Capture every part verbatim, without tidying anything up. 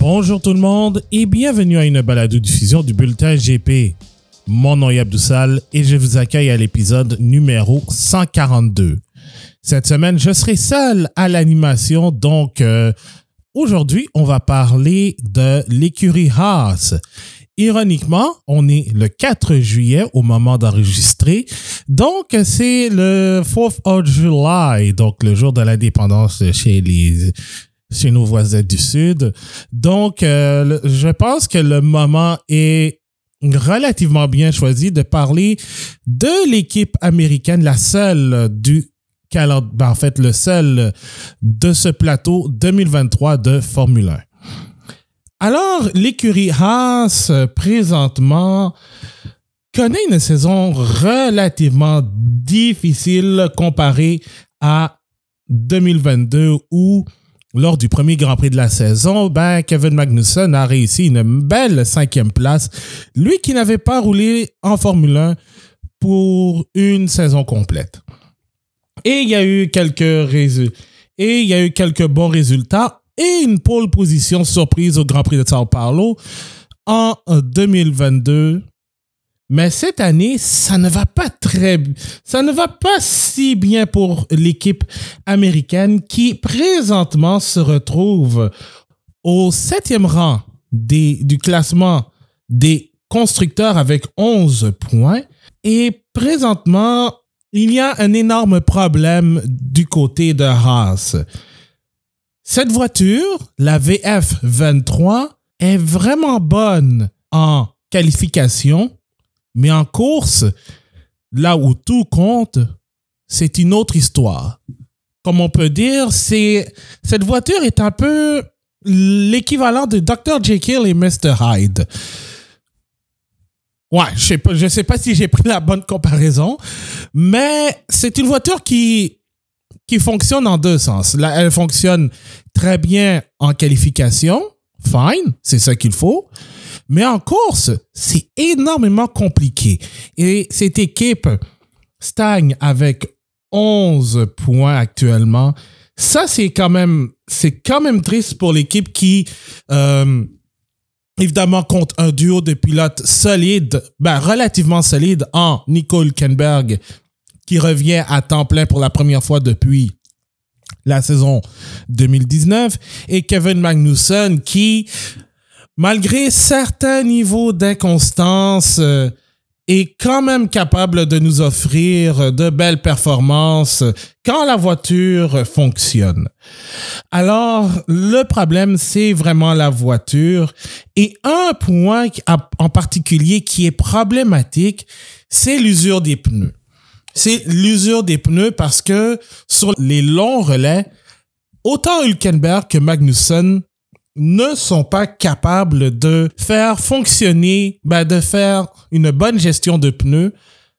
Bonjour tout le monde et bienvenue à une balado-diffusion du Bulletin G P. Mon nom est Abdoussal et je vous accueille à l'épisode numéro cent quarante-deux. Cette semaine, je serai seul à l'animation, donc euh, aujourd'hui, on va parler de l'écurie Haas. Ironiquement, on est le quatre juillet au moment d'enregistrer, donc c'est le fourth of July, donc le jour de l'indépendance chez les chez nos voisins du Sud. Donc, euh, je pense que le moment est relativement bien choisi de parler de l'équipe américaine, la seule du calendrier, ben en fait, le seul de ce plateau deux mille vingt-trois de Formule un. Alors, l'écurie Haas, présentement, connaît une saison relativement difficile comparée à deux mille vingt-deux où, lors du premier Grand Prix de la saison, ben, Kevin Magnussen a réussi une belle cinquième place. Lui qui n'avait pas roulé en Formule un pour une saison complète. Et il y a eu quelques résu- et il y a eu quelques bons résultats et une pole position surprise au Grand Prix de Sao Paulo en deux mille vingt-deux. Mais cette année, ça ne va pas très, ça ne va pas si bien pour l'équipe américaine qui présentement se retrouve au septième rang des, du classement des constructeurs avec onze points. Et présentement, il y a un énorme problème du côté de Haas. Cette voiture, la V F vingt-trois, est vraiment bonne en qualification. Mais en course, là où tout compte, c'est une autre histoire. Comme on peut dire, c'est, cette voiture est un peu l'équivalent de docteur Jekyll et mister Hyde. Ouais, je sais pas, je sais pas si j'ai pris la bonne comparaison, mais c'est une voiture qui, qui fonctionne en deux sens. Là, elle fonctionne très bien en qualification. Fine, c'est ça qu'il faut. Mais en course, c'est énormément compliqué. Et cette équipe stagne avec onze points actuellement. Ça, c'est quand même, c'est quand même triste pour l'équipe qui, euh, évidemment, compte un duo de pilotes solides, ben, relativement solides en Nico Hülkenberg, qui revient à temps plein pour la première fois depuis la saison deux mille dix-neuf, et Kevin Magnussen qui, malgré certains niveaux d'inconstance, euh, est quand même capable de nous offrir de belles performances quand la voiture fonctionne. Alors, le problème, c'est vraiment la voiture. Et un point en particulier qui est problématique, c'est l'usure des pneus. C'est l'usure des pneus parce que sur les longs relais, autant Hülkenberg que Magnussen ne sont pas capables de faire fonctionner, ben de faire une bonne gestion de pneus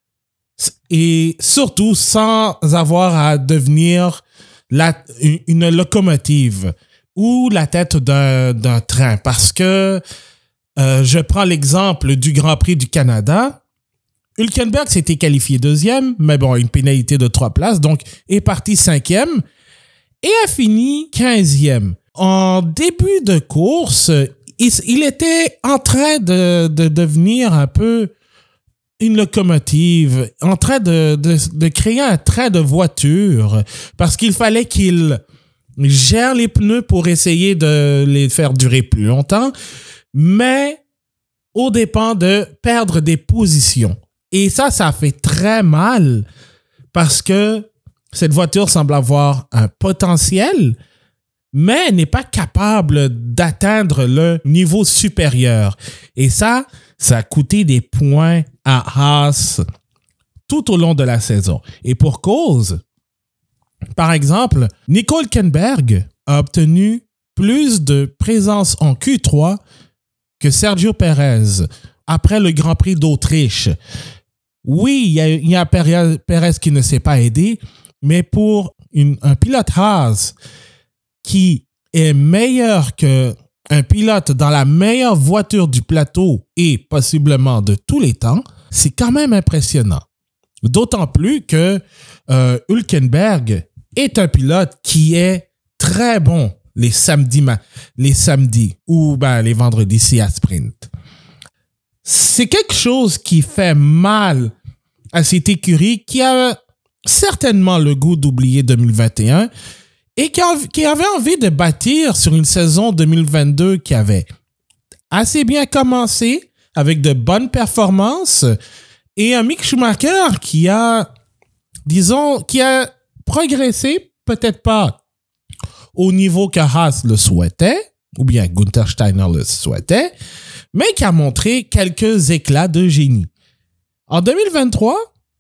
et surtout sans avoir à devenir la, une locomotive ou la tête d'un, d'un train. Parce que euh, je prends l'exemple du Grand Prix du Canada. Hülkenberg s'était qualifié deuxième, mais bon, une pénalité de trois places, donc est parti cinquième et a fini quinzième. En début de course, il, il était en train de, de devenir un peu une locomotive, en train de, de, de créer un train de voiture, parce qu'il fallait qu'il gère les pneus pour essayer de les faire durer plus longtemps, mais au dépend de perdre des positions. Et ça, ça fait très mal, parce que cette voiture semble avoir un potentiel, mais elle n'est pas capable d'atteindre le niveau supérieur. Et ça, ça a coûté des points à Haas tout au long de la saison. Et pour cause, par exemple, Nico Hülkenberg a obtenu plus de présence en Q trois que Sergio Pérez après le Grand Prix d'Autriche. Oui, il y a, il y a Pérez, Pérez qui ne s'est pas aidé, mais pour une, un pilote Haas qui est meilleur qu'un pilote dans la meilleure voiture du plateau et possiblement de tous les temps, c'est quand même impressionnant. D'autant plus que euh, Hülkenberg est un pilote qui est très bon les samedis, les samedis ou ben, les vendredis si à sprint. C'est quelque chose qui fait mal à cette écurie qui a certainement le goût d'oublier deux mille vingt et un et qui, a, qui avait envie de bâtir sur une saison deux mille vingt-deux qui avait assez bien commencé avec de bonnes performances et un Mick Schumacher qui a, disons, qui a progressé, peut-être pas au niveau que Haas le souhaitait, ou bien Gunther Steiner le souhaitait, mais qui a montré quelques éclats de génie. En deux mille vingt-trois,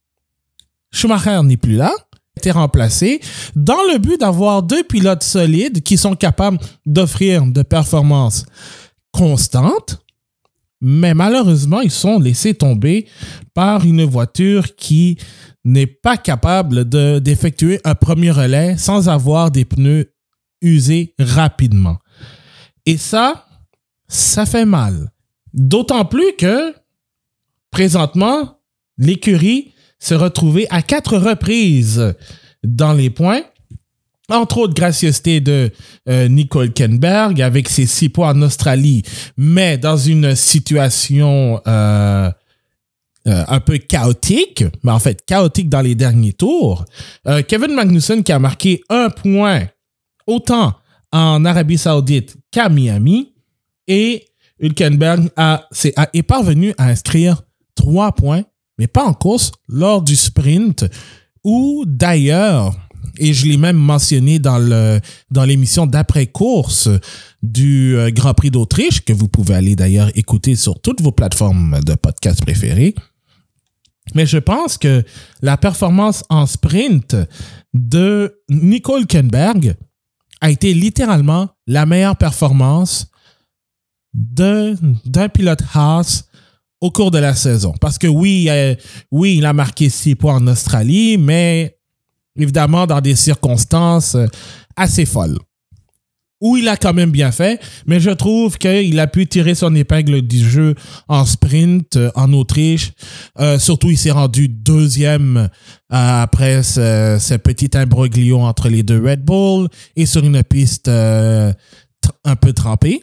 Schumacher n'est plus là, a été remplacé dans le but d'avoir deux pilotes solides qui sont capables d'offrir de performances constantes, mais malheureusement, ils sont laissés tomber par une voiture qui n'est pas capable de, d'effectuer un premier relais sans avoir des pneus usés rapidement. Et ça, ça fait mal. D'autant plus que, présentement, l'écurie s'est retrouvée à quatre reprises dans les points, entre autres gracieuseté de euh, Nico Hülkenberg avec ses six points en Australie, mais dans une situation euh, euh, un peu chaotique, mais en fait chaotique dans les derniers tours. Euh, Kevin Magnussen qui a marqué un point autant en Arabie Saoudite qu'à Miami et Hülkenberg a, c'est, a, est parvenu à inscrire trois points, mais pas en course, lors du sprint, où d'ailleurs, et je l'ai même mentionné dans, le, dans l'émission d'après-course du euh, Grand Prix d'Autriche, que vous pouvez aller d'ailleurs écouter sur toutes vos plateformes de podcast préférées. Mais je pense que la performance en sprint de Nico Hülkenberg a été littéralement la meilleure performance de, d'un pilote Haas au cours de la saison. Parce que oui, euh, oui, il a marqué six points en Australie, mais évidemment dans des circonstances assez folles. Où il a quand même bien fait, mais je trouve qu'il a pu tirer son épingle du jeu en sprint en Autriche. Euh, surtout, il s'est rendu deuxième euh, après ce, ce petit imbroglio entre les deux Red Bull et sur une piste euh, tr- un peu trempée.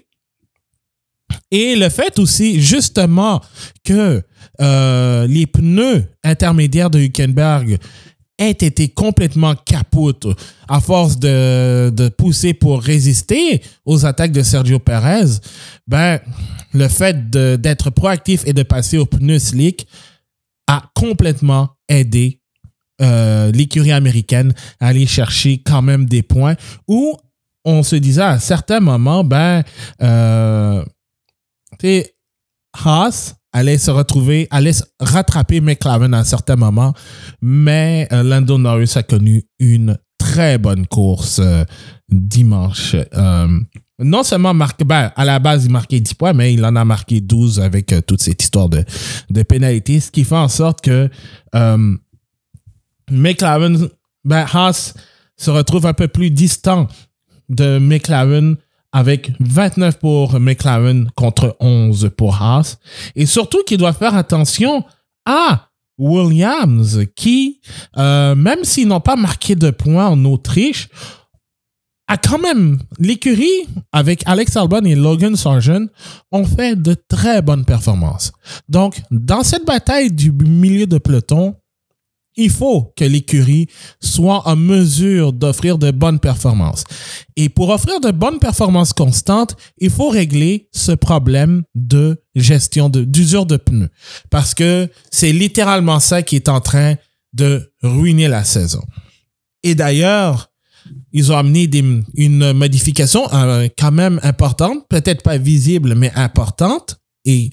Et le fait aussi, justement, que euh, les pneus intermédiaires de Hülkenberg aient été complètement capoutes à force de, de pousser pour résister aux attaques de Sergio Perez, ben, le fait de, d'être proactif et de passer aux pneus slick a complètement aidé euh, l'écurie américaine à aller chercher quand même des points où on se disait à certains moments, ben, euh, Et Haas allait se retrouver, allait rattraper McLaren à un certain moment, mais euh, Lando Norris a connu une très bonne course euh, dimanche. Euh, non seulement marqué, ben, à la base, il marquait dix points, mais il en a marqué douze avec euh, toute cette histoire de, de pénalité, ce qui fait en sorte que euh, McLaren, ben, Haas se retrouve un peu plus distant de McLaren, avec vingt-neuf pour McLaren contre onze pour Haas. Et surtout qu'il doit faire attention à Williams qui, euh, même s'ils n'ont pas marqué de points en Autriche, a quand même, l'écurie avec Alex Albon et Logan Sargent ont fait de très bonnes performances. Donc, dans cette bataille du milieu de peloton, il faut que l'écurie soit en mesure d'offrir de bonnes performances. Et pour offrir de bonnes performances constantes, il faut régler ce problème de gestion, de, d'usure de pneus. Parce que c'est littéralement ça qui est en train de ruiner la saison. Et d'ailleurs, ils ont amené des, une modification euh, quand même importante, peut-être pas visible, mais importante. Et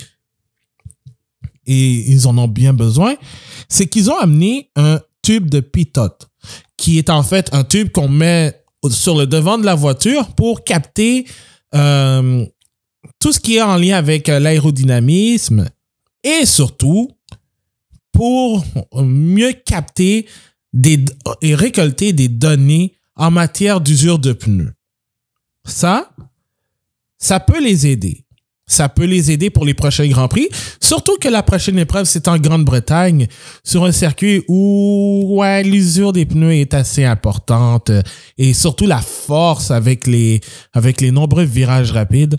et ils en ont bien besoin, c'est qu'ils ont amené un tube de pitot, qui est en fait un tube qu'on met sur le devant de la voiture pour capter euh, tout ce qui est en lien avec l'aérodynamisme et surtout pour mieux capter des, et récolter des données en matière d'usure de pneus. Ça, ça peut les aider. ça peut les aider pour les prochains Grands Prix. Surtout que la prochaine épreuve, c'est en Grande-Bretagne, sur un circuit où ouais, l'usure des pneus est assez importante et surtout la force avec les, avec les nombreux virages rapides.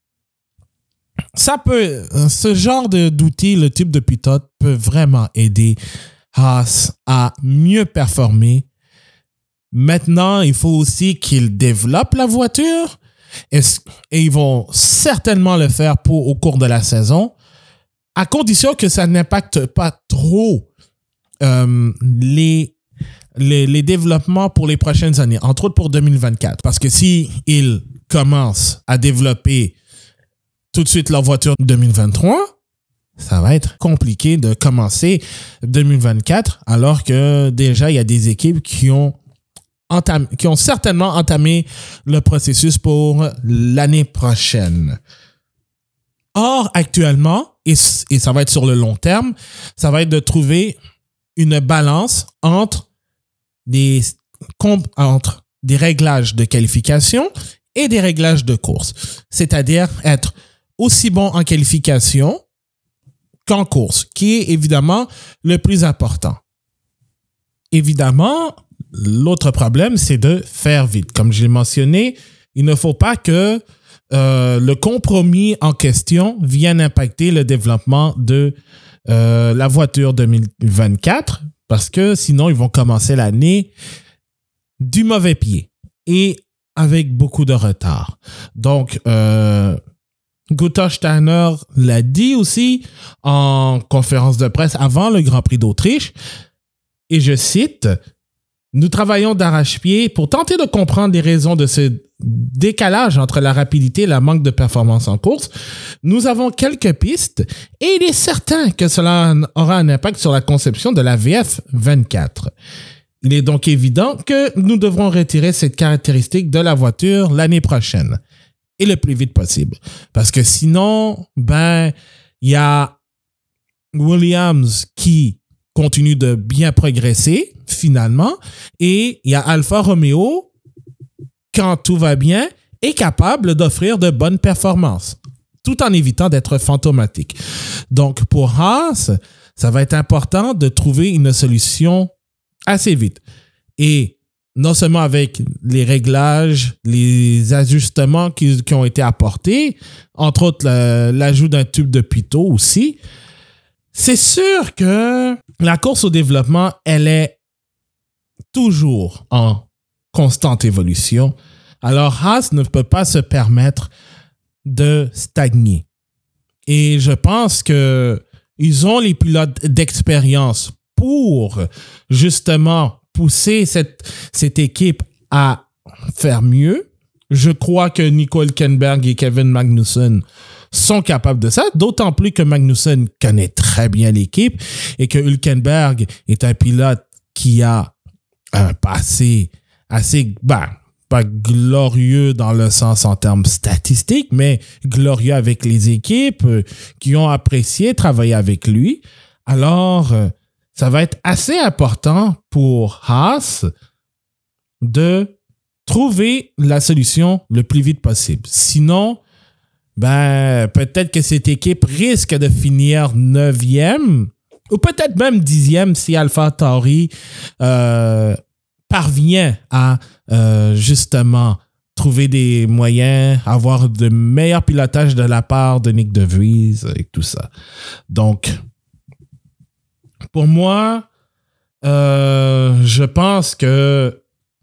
Ça peut, ce genre de, d'outils, le type de pitot peut vraiment aider Haas à mieux performer. Maintenant, il faut aussi qu'ils développent la voiture. Et, et ils vont certainement le faire pour, au cours de la saison, à condition que ça n'impacte pas trop euh, les, les, les développements pour les prochaines années, entre autres pour deux mille vingt-quatre. Parce que s'ils commencent à développer tout de suite leur voiture deux mille vingt-trois, ça va être compliqué de commencer deux mille vingt-quatre, alors que déjà, il y a des équipes qui ont Entam, qui ont certainement entamé le processus pour l'année prochaine. Or, actuellement, et, et ça va être sur le long terme, ça va être de trouver une balance entre des, entre des réglages de qualification et des réglages de course. C'est-à-dire être aussi bon en qualification qu'en course, qui est évidemment le plus important. Évidemment, l'autre problème, c'est de faire vite. Comme je l'ai mentionné, il ne faut pas que euh, le compromis en question vienne impacter le développement de euh, la voiture deux mille vingt-quatre, parce que sinon, ils vont commencer l'année du mauvais pied et avec beaucoup de retard. Donc, euh, Gunther Steiner l'a dit aussi en conférence de presse avant le Grand Prix d'Autriche, et je cite... Nous travaillons d'arrache-pied pour tenter de comprendre les raisons de ce décalage entre la rapidité et le manque de performance en course. Nous avons quelques pistes et il est certain que cela aura un impact sur la conception de la V F vingt-quatre. Il est donc évident que nous devrons retirer cette caractéristique de la voiture l'année prochaine et le plus vite possible. Parce que sinon, ben, il y a Williams qui continue de bien progresser, finalement, et il y a Alfa Romeo, quand tout va bien, est capable d'offrir de bonnes performances, tout en évitant d'être fantomatique. Donc, pour Haas, ça va être important de trouver une solution assez vite. Et non seulement avec les réglages, les ajustements qui, qui ont été apportés, entre autres le, l'ajout d'un tube de pitot aussi, c'est sûr que la course au développement, elle est toujours en constante évolution. Alors, Haas ne peut pas se permettre de stagner. Et je pense que ils ont les pilotes d'expérience pour justement pousser cette, cette équipe à faire mieux. Je crois que Nico Hülkenberg et Kevin Magnussen sont capables de ça, d'autant plus que Magnussen connaît très bien l'équipe et que Hülkenberg est un pilote qui a un passé assez, ben, pas glorieux dans le sens en termes statistiques, mais glorieux avec les équipes euh, qui ont apprécié travailler avec lui. Alors, euh, ça va être assez important pour Haas de trouver la solution le plus vite possible. Sinon, ben, peut-être que cette équipe risque de finir neuvième ou peut-être même dixième si AlphaTauri euh, parvient à euh, justement trouver des moyens, avoir de meilleurs pilotages de la part de Nick De Vries et tout ça. Donc, pour moi, euh, je pense que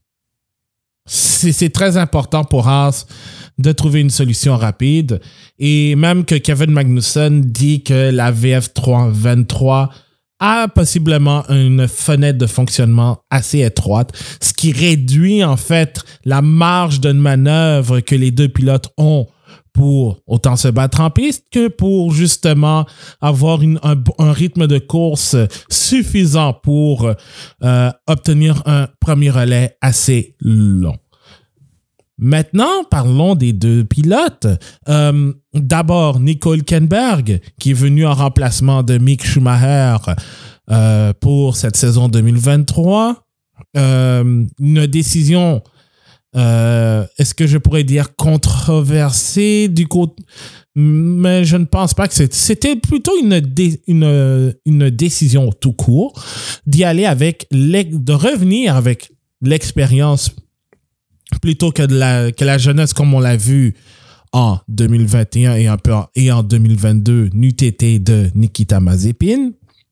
c'est, c'est très important pour Haas de trouver une solution rapide. Et même que Kevin Magnussen dit que la V F vingt-trois a possiblement une fenêtre de fonctionnement assez étroite, ce qui réduit en fait la marge de manœuvre que les deux pilotes ont pour autant se battre en piste que pour justement avoir une, un, un rythme de course suffisant pour euh, obtenir un premier relais assez long. Maintenant, parlons des deux pilotes. Euh, d'abord, Nico Hülkenberg, qui est venu en remplacement de Mick Schumacher euh, pour cette saison deux mille vingt-trois. Euh, une décision Euh, est-ce que je pourrais dire controversé du côté... Mais je ne pense pas que c'était, c'était plutôt une, dé, une, une décision tout court d'y aller avec, de revenir avec l'expérience plutôt que, de la, que la jeunesse comme on l'a vu en deux mille vingt et un et un peu en, et en deux mille vingt-deux, n'eût été de Nikita Mazepin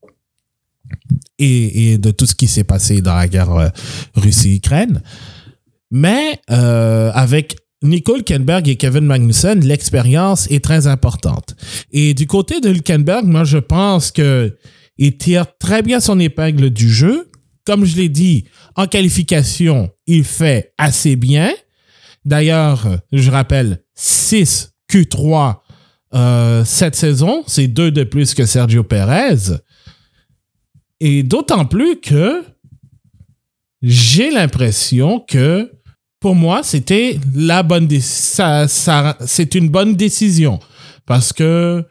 et, et de tout ce qui s'est passé dans la guerre euh, Russie-Ukraine. Mais euh, avec Nico Hülkenberg et Kevin Magnussen, l'expérience est très importante. Et du côté de Hülkenberg, moi, je pense que il tire très bien son épingle du jeu. Comme je l'ai dit, en qualification, il fait assez bien. D'ailleurs, je rappelle, six Q trois euh, cette saison, c'est deux de plus que Sergio Perez. Et d'autant plus que j'ai l'impression que pour moi, c'était la bonne dé- ça, ça, c'est une bonne décision parce que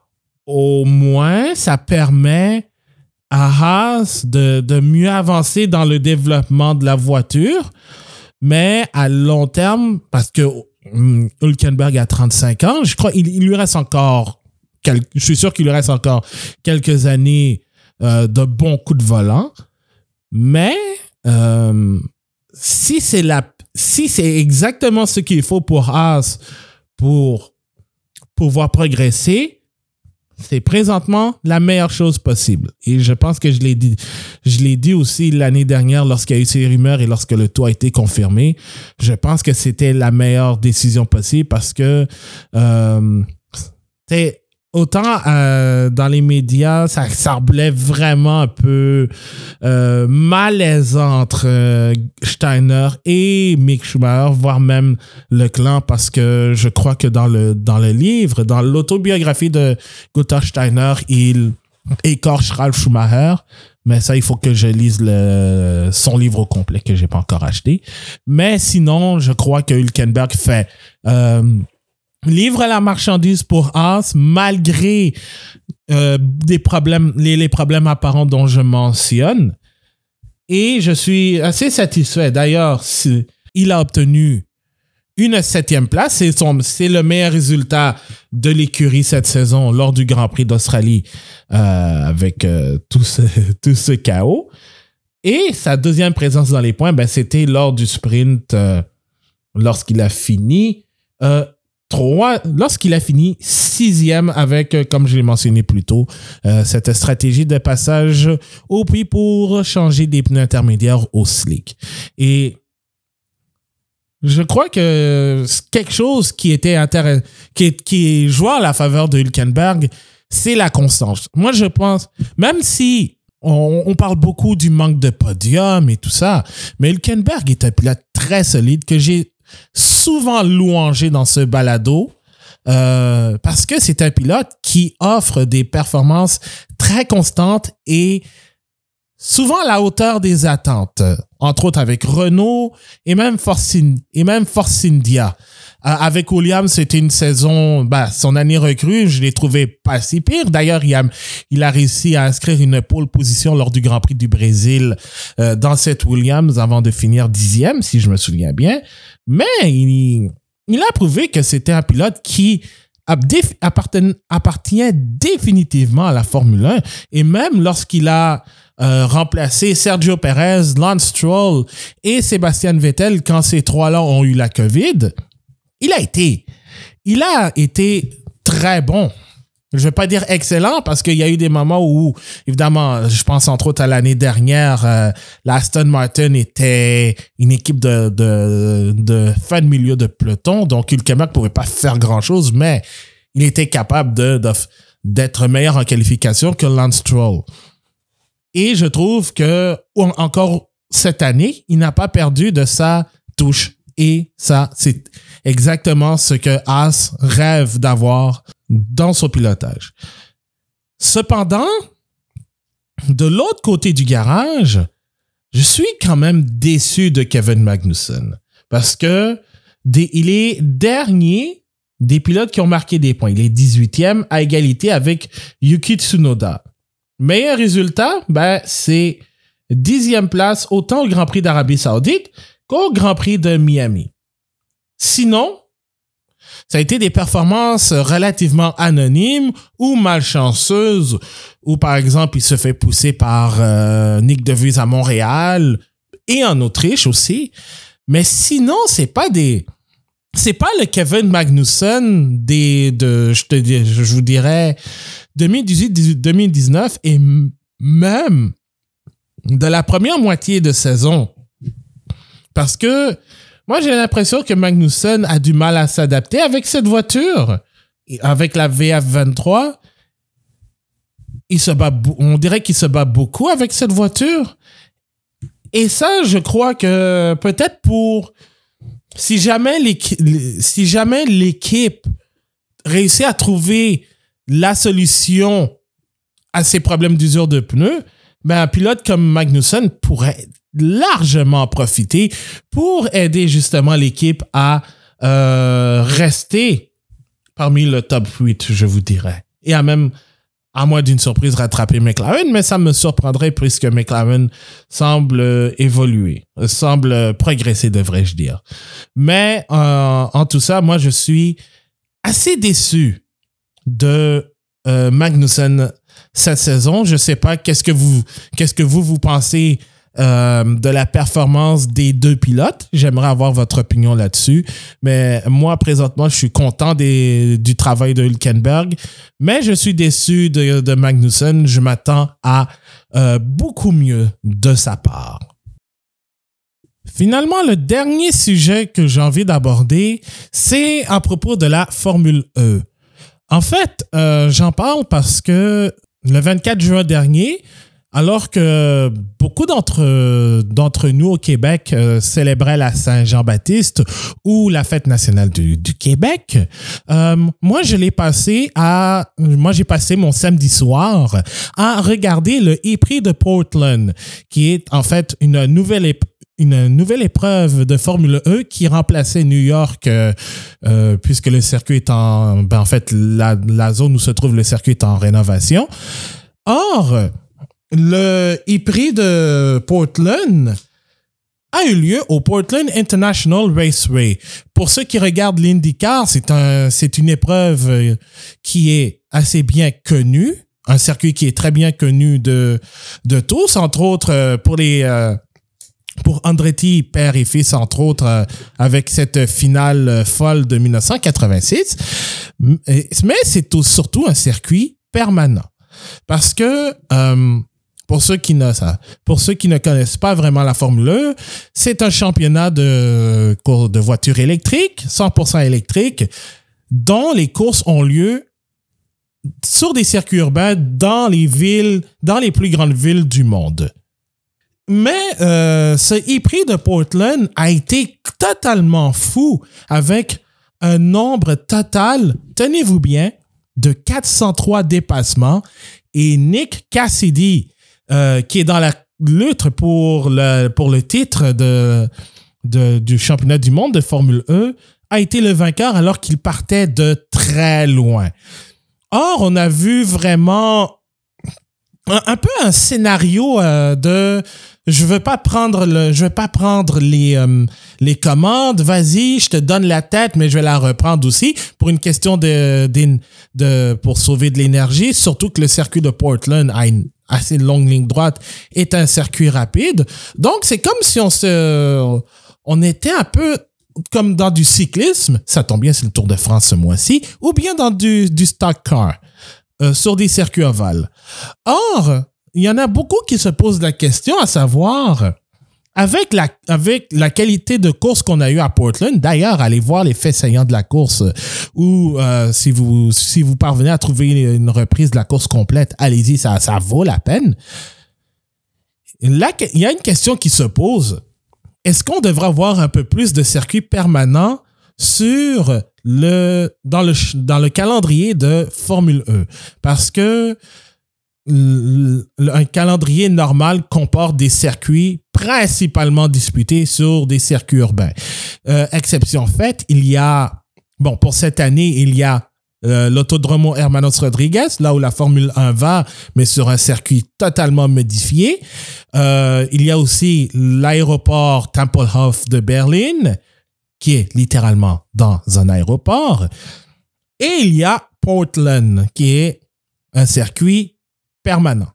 au moins, ça permet à Haas de, de mieux avancer dans le développement de la voiture, mais à long terme, parce que hum, Hülkenberg a trente-cinq ans, je crois qu'il il lui reste encore, quelques, je suis sûr qu'il lui reste encore quelques années euh, de bons coups de volant, mais euh, si c'est la Si c'est exactement ce qu'il faut pour Haas pour pouvoir progresser, c'est présentement la meilleure chose possible. Et je pense que je l'ai dit, je l'ai dit aussi l'année dernière lorsqu'il y a eu ces rumeurs et lorsque le tout a été confirmé. Je pense que c'était la meilleure décision possible parce que euh, c'est autant euh, dans les médias, ça semblait vraiment un peu euh, malaisant entre euh, Steiner et Mick Schumacher, voire même le clan, parce que je crois que dans le, dans le livre, dans l'autobiographie de Gunther Steiner, il écorche Ralf Schumacher, mais ça, il faut que je lise le, son livre au complet que j'ai pas encore acheté. Mais sinon, je crois que Hülkenberg fait... Euh, livre la marchandise pour Haas malgré euh, des problèmes, les, les problèmes apparents dont je mentionne. Et je suis assez satisfait. D'ailleurs, si, il a obtenu une septième place. C'est, son, c'est le meilleur résultat de l'écurie cette saison lors du Grand Prix d'Australie euh, avec euh, tout, ce, tout ce chaos. Et sa deuxième présence dans les points, ben, c'était lors du sprint euh, lorsqu'il a fini... Euh, Trois, lorsqu'il a fini sixième avec, comme je l'ai mentionné plus tôt, euh, cette stratégie de passage au puits pour changer des pneus intermédiaires au slick. Et je crois que quelque chose qui était intéressant, qui, qui joue à la faveur de Hülkenberg, c'est la constance. Moi, je pense, même si on, on parle beaucoup du manque de podium et tout ça, mais Hülkenberg est un pilote très solide que j'ai souvent louangé dans ce balado euh, parce que c'est un pilote qui offre des performances très constantes et souvent à la hauteur des attentes, entre autres avec Renault et même Force, et même Force India. Euh, avec Williams, c'était une saison, bah, son année recrue, je l'ai trouvé pas si pire. D'ailleurs, il a, il a réussi à inscrire une pole position lors du Grand Prix du Brésil euh, dans cette Williams avant de finir dixième, si je me souviens bien. Mais il, il a prouvé que c'était un pilote qui appartient, appartient définitivement à la Formule un. Et même lorsqu'il a euh, remplacé Sergio Perez, Lance Stroll et Sébastien Vettel quand ces trois-là ont eu la COVID, il a été, il a été très bon. Je ne vais pas dire excellent parce qu'il y a eu des moments où, évidemment, je pense entre autres à l'année dernière, euh, l'Aston Martin était une équipe de, de, de fin de milieu de peloton, donc Hülkenberg ne pouvait pas faire grand-chose, mais il était capable de, de, d'être meilleur en qualification que Lance Stroll. Et je trouve que, encore cette année, il n'a pas perdu de sa touche. Et ça, c'est exactement ce que Haas rêve d'avoir dans son pilotage. Cependant, de l'autre côté du garage, je suis quand même déçu de Kevin Magnussen parce que des, il est dernier des pilotes qui ont marqué des points. Il est dix-huitième à égalité avec Yuki Tsunoda. Meilleur résultat, ben, c'est dixième place autant au Grand Prix d'Arabie Saoudite qu'au Grand Prix de Miami. Sinon, ça a été des performances relativement anonymes ou malchanceuses, où par exemple, il se fait pousser par euh, Nick DeVries à Montréal et en Autriche aussi. Mais sinon, c'est pas des... C'est pas le Kevin Magnussen des, de, je te dis, je vous dirais, deux mille dix-huit deux mille dix-neuf et m- même de la première moitié de saison. Parce que moi, j'ai l'impression que Magnussen a du mal à s'adapter avec cette voiture. Avec la V F vingt-trois, il se bat, on dirait qu'il se bat beaucoup avec cette voiture. Et ça, je crois que peut-être pour... Si jamais l'équipe, si jamais l'équipe réussit à trouver la solution à ces problèmes d'usure de pneus, ben un pilote comme Magnussen pourrait largement profiter pour aider justement l'équipe à euh, rester parmi le top huit, je vous dirais. Et à même, à moins d'une surprise, rattraper McLaren, mais ça me surprendrait puisque McLaren semble euh, évoluer, semble euh, progresser, devrais-je dire. Mais euh, en tout ça, moi, je suis assez déçu de euh, Magnussen cette saison. Je sais pas qu'est-ce que vous, qu'est-ce que vous vous pensez euh, de la performance des deux pilotes. J'aimerais avoir votre opinion là-dessus. Mais moi, présentement, je suis content des, du travail de Hülkenberg, mais je suis déçu de, de Magnussen. Je m'attends à euh, beaucoup mieux de sa part. Finalement, le dernier sujet que j'ai envie d'aborder, c'est à propos de la Formule E. En fait, euh, j'en parle parce que le vingt-quatre juin dernier, alors que beaucoup d'entre, d'entre nous au Québec euh, célébraient la Saint-Jean-Baptiste ou la fête nationale du, du Québec, euh, moi, je l'ai passé à, moi, j'ai passé mon samedi soir à regarder le E-Prix de Portland, qui est en fait une nouvelle épreuve une nouvelle épreuve de Formule E qui remplaçait New York euh, euh, puisque le circuit est en... Ben en fait, la, la zone où se trouve le circuit est en rénovation. Or, le E-Prix de Portland a eu lieu au Portland International Raceway. Pour ceux qui regardent l'IndyCar, c'est, un, c'est une épreuve qui est assez bien connue, un circuit qui est très bien connu de, de tous, entre autres pour les... Euh, Pour Andretti, père et fils, entre autres, euh, avec cette finale euh, folle de dix-neuf cent quatre-vingt-six. Mais c'est tout, surtout un circuit permanent. Parce que, euh, pour ceux qui ne, ça, pour ceux qui ne connaissent pas vraiment la Formule E, c'est un championnat de, de voitures électriques, cent pour cent électriques, dont les courses ont lieu sur des circuits urbains dans les villes, dans les plus grandes villes du monde. Mais euh, ce E-Prix de Portland a été totalement fou avec un nombre total, tenez-vous bien, de quatre cent trois dépassements et Nick Cassidy, euh, qui est dans la lutte pour le, pour le titre de, de, du championnat du monde de Formule E, a été le vainqueur alors qu'il partait de très loin. Or, on a vu vraiment un, un peu un scénario euh, de... Je veux pas prendre le, je veux pas prendre les euh, les commandes. Vas-y, je te donne la tête, mais je vais la reprendre aussi pour une question de de, de pour sauver de l'énergie. Surtout que le circuit de Portland a une assez longue ligne droite, est un circuit rapide. Donc c'est comme si on se, on était un peu comme dans du cyclisme. Ça tombe bien, c'est le Tour de France ce mois-ci, ou bien dans du du stock car euh, sur des circuits ovales. Or il y en a beaucoup qui se posent la question à savoir, avec la, avec la qualité de course qu'on a eue à Portland, d'ailleurs, allez voir les faits saillants de la course, ou euh, si vous si vous parvenez à trouver une reprise de la course complète, allez-y, ça, ça vaut la peine. Là, il y a une question qui se pose. Est-ce qu'on devrait avoir un peu plus de circuits permanents sur le, dans le, dans le calendrier de Formule E? Parce que un calendrier normal comporte des circuits principalement disputés sur des circuits urbains. Euh, exception faite, il y a, bon, pour cette année, il y a euh, l'autodromo Hermanos Rodriguez, là où la Formule un va, mais sur un circuit totalement modifié. Euh, il y a aussi l'aéroport Tempelhof de Berlin, qui est littéralement dans un aéroport. Et il y a Portland, qui est un circuit permanent.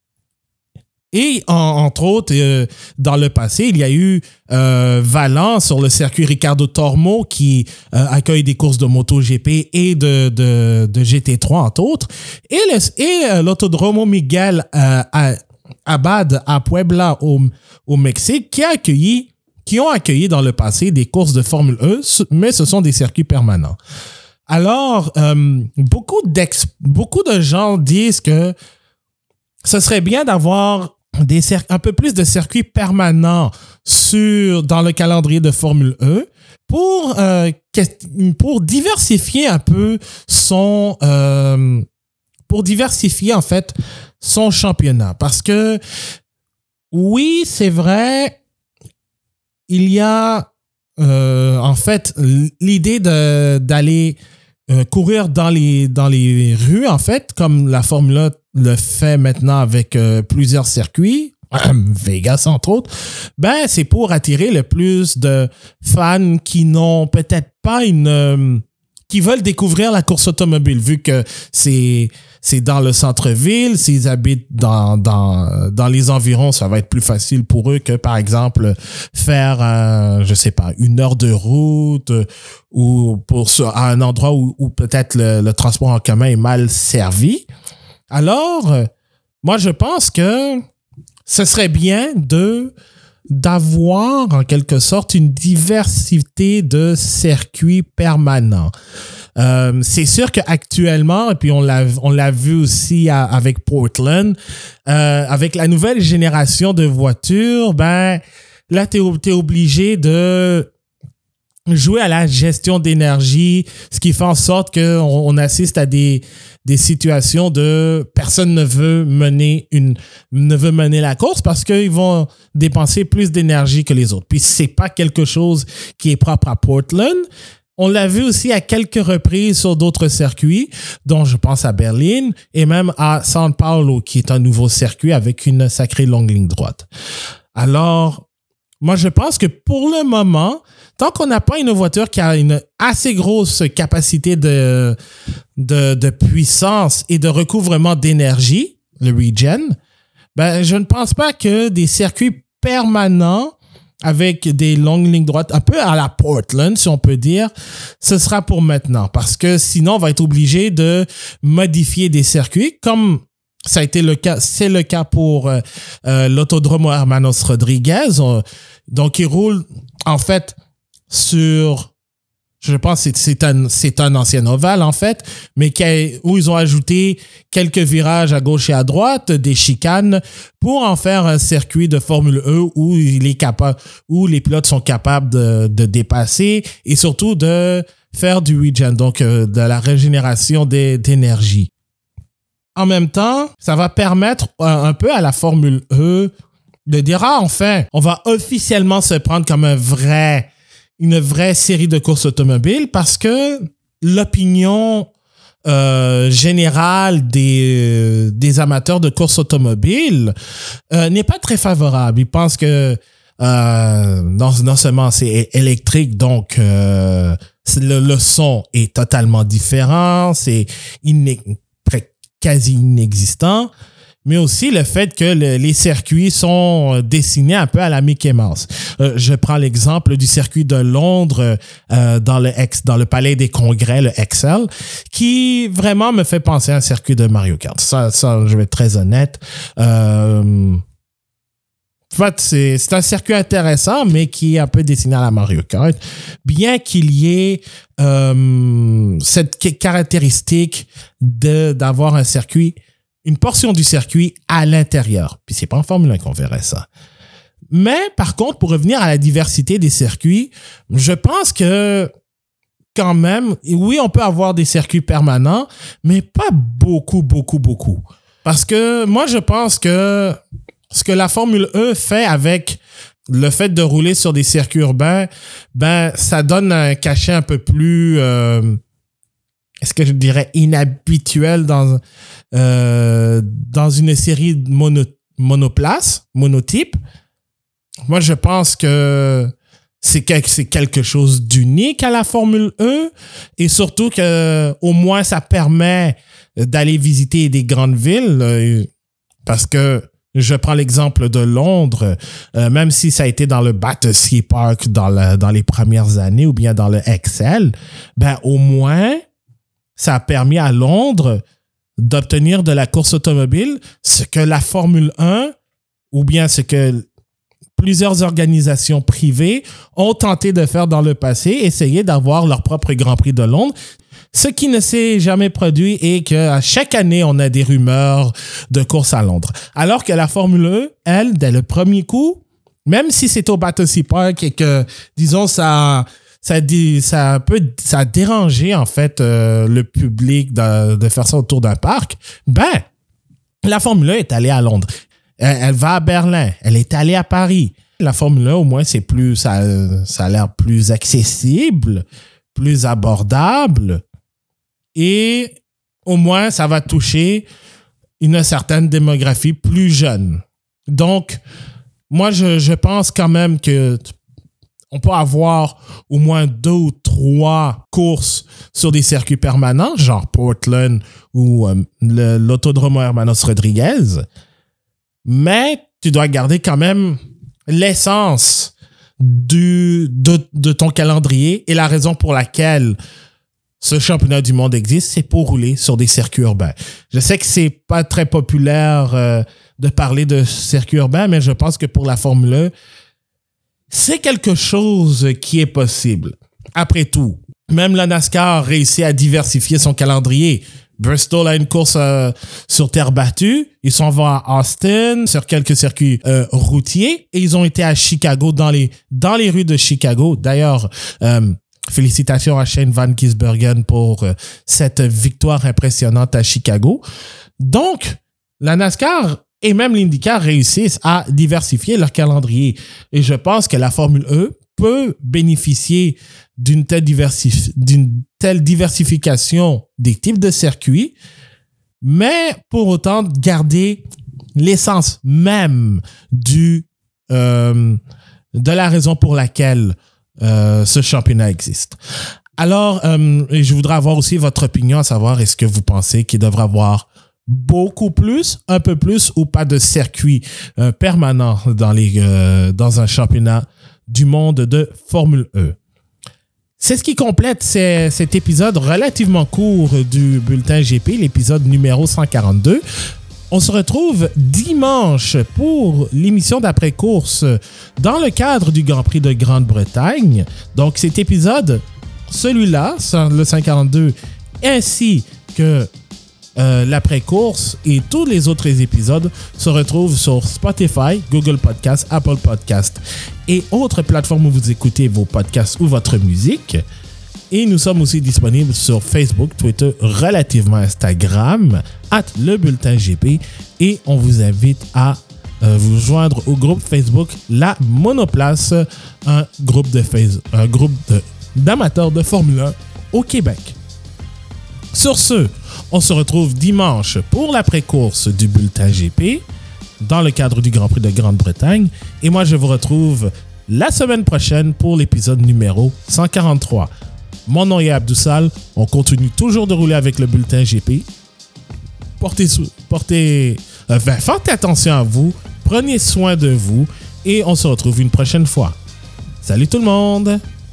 Et en, entre autres, euh, dans le passé, il y a eu euh, Valence sur le circuit Ricardo Tormo qui euh, accueille des courses de MotoGP et de, de, de G T trois, entre autres. Et, le, et euh, l'autodromo Miguel euh, à, Abad à Puebla au, au Mexique qui a accueilli, qui ont accueilli dans le passé des courses de Formule un, mais ce sont des circuits permanents. Alors, euh, beaucoup, d'ex, beaucoup de gens disent que ce serait bien d'avoir des cer- un peu plus de circuits permanents sur, dans le calendrier de Formule un pour, euh, pour diversifier un peu son, euh, pour diversifier en fait son championnat. Parce que, oui, c'est vrai, il y a euh, en fait l'idée de, d'aller euh, courir dans les, dans les rues, en fait, comme la Formule un le fait maintenant avec euh, plusieurs circuits, Vegas entre autres, ben c'est pour attirer le plus de fans qui n'ont peut-être pas une... Euh, qui veulent découvrir la course automobile, vu que c'est c'est dans le centre-ville, s'ils habitent dans, dans, dans les environs, ça va être plus facile pour eux que, par exemple, faire, euh, je sais pas, une heure de route euh, ou pour à un endroit où, où peut-être le, le transport en commun est mal servi. Alors, euh, moi, je pense que ce serait bien de d'avoir, en quelque sorte, une diversité de circuits permanents. Euh, c'est sûr qu'actuellement, et puis on l'a, on l'a vu aussi à, avec Portland, euh, avec la nouvelle génération de voitures, ben là, t'es, t'es obligé de jouer à la gestion d'énergie, ce qui fait en sorte qu'on on assiste à des des situations de personne ne veut mener une ne veut mener la course parce qu'ils vont dépenser plus d'énergie que les autres. Puis c'est pas quelque chose qui est propre à Portland. On l'a vu aussi à quelques reprises sur d'autres circuits, dont je pense à Berlin et même à São Paulo, qui est un nouveau circuit avec une sacrée longue ligne droite. Alors, moi, je pense que pour le moment, tant qu'on n'a pas une voiture qui a une assez grosse capacité de, de, de puissance et de recouvrement d'énergie, le regen, ben, je ne pense pas que des circuits permanents avec des longues lignes droites, un peu à la Portland, si on peut dire, ce sera pour maintenant. Parce que sinon, on va être obligé de modifier des circuits comme ça a été le cas, c'est le cas pour euh, euh, l'autodromo Hermanos Rodriguez. On, donc, il roule, en fait, sur, je pense que c'est, c'est, un, c'est un ancien ovale, en fait, mais qui a, où ils ont ajouté quelques virages à gauche et à droite, des chicanes, pour en faire un circuit de Formule un où, il est capable, où les pilotes sont capables de, de dépasser et surtout de faire du regen, donc euh, de la régénération des, d'énergie. En même temps, ça va permettre un, un peu à la Formule un de dire, ah, enfin, on va officiellement se prendre comme un vrai, une vraie série de courses automobiles parce que l'opinion euh, générale des, des amateurs de courses automobiles euh, n'est pas très favorable. Ils pensent que euh, non, non seulement c'est électrique, donc euh, le, le son est totalement différent, c'est iné- quasi inexistant, mais aussi le fait que le, les circuits sont dessinés un peu à la Mickey Mouse. Euh, je prends l'exemple du circuit de Londres euh, dans le X, dans le Palais des Congrès, le X L, qui vraiment me fait penser à un circuit de Mario Kart. Ça, ça je vais être très honnête. Euh, en fait, c'est, c'est un circuit intéressant, mais qui est un peu dessiné à la Mario Kart, bien qu'il y ait euh, cette caractéristique de, d'avoir un circuit, une portion du circuit à l'intérieur. Puis c'est pas en Formule un qu'on verrait ça. Mais par contre, pour revenir à la diversité des circuits, je pense que quand même, oui, on peut avoir des circuits permanents, mais pas beaucoup, beaucoup, beaucoup. Parce que moi, je pense que ce que la Formule un fait avec le fait de rouler sur des circuits urbains, ben, ça donne un cachet un peu plus euh, est-ce que je dirais, inhabituel dans, euh, dans une série de mono, monoplace, monotype. Moi, je pense que c'est quelque, c'est quelque chose d'unique à la Formule un et surtout que au moins ça permet d'aller visiter des grandes villes parce que je prends l'exemple de Londres, euh, même si ça a été dans le Battersea Park dans, le, dans les premières années ou bien dans le Excel, ben au moins ça a permis à Londres d'obtenir de la course automobile ce que la Formule un ou bien ce que plusieurs organisations privées ont tenté de faire dans le passé, essayer d'avoir leur propre Grand Prix de Londres, ce qui ne s'est jamais produit et qu'à chaque année, on a des rumeurs de course à Londres. Alors que la Formule un, elle, dès le premier coup, même si c'est au Battersea Park et que, disons, ça, ça, ça, peut, ça a dérangé, en fait, euh, le public de, de faire ça autour d'un parc, ben, la Formule un est allée à Londres. Elle va à Berlin. Elle est allée à Paris. La Formule un, au moins, c'est plus, ça, ça a l'air plus accessible, plus abordable. Et au moins, ça va toucher une certaine démographie plus jeune. Donc, moi, je, je pense quand même que on peut avoir au moins deux ou trois courses sur des circuits permanents, genre Portland ou euh, le, l'autodrome Hermanos Rodriguez. Mais tu dois garder quand même l'essence du, de, de ton calendrier et la raison pour laquelle ce championnat du monde existe, c'est pour rouler sur des circuits urbains. Je sais que c'est pas très populaire euh, de parler de circuits urbains, mais je pense que pour la Formule un, c'est quelque chose qui est possible. Après tout, même la NASCAR réussit à diversifier son calendrier. Bristol a une course euh, sur terre battue. Ils s'en vont à Austin sur quelques circuits euh, routiers et ils ont été à Chicago dans les dans les rues de Chicago. D'ailleurs, euh, félicitations à Shane Van Gisbergen pour euh, cette victoire impressionnante à Chicago. Donc, la NASCAR et même l'IndyCar réussissent à diversifier leur calendrier et je pense que la Formule un peut bénéficier d'une telle, diversif- d'une telle diversification des types de circuits, mais pour autant garder l'essence même du, euh, de la raison pour laquelle euh, ce championnat existe. Alors, euh, je voudrais avoir aussi votre opinion, à savoir est-ce que vous pensez qu'il devrait avoir beaucoup plus, un peu plus ou pas de circuit euh, permanent dans, les, euh, dans un championnat du monde de Formule un. C'est ce qui complète ces, cet épisode relativement court du Bulletin G P, l'épisode numéro cent quarante-deux. On se retrouve dimanche pour l'émission d'après-course dans le cadre du Grand Prix de Grande-Bretagne. Donc cet épisode, celui-là, le cent quarante-deux, ainsi que Euh, l'après-course et tous les autres épisodes se retrouvent sur Spotify, Google Podcasts, Apple Podcasts et autres plateformes où vous écoutez vos podcasts ou votre musique. Et nous sommes aussi disponibles sur Facebook, Twitter, relativement Instagram, at le bulletin G P. Et on vous invite à euh, vous joindre au groupe Facebook La Monoplace, un groupe, de face, un groupe de, d'amateurs de Formule un au Québec. Sur ce, on se retrouve dimanche pour l'après-course du Bulletin G P dans le cadre du Grand Prix de Grande-Bretagne. Et moi, je vous retrouve la semaine prochaine pour l'épisode numéro cent quarante-trois. Mon nom est Abdoussal. On continue toujours de rouler avec le Bulletin G P. Portez, portez, euh, ben, faites attention à vous. Prenez soin de vous. Et on se retrouve une prochaine fois. Salut tout le monde!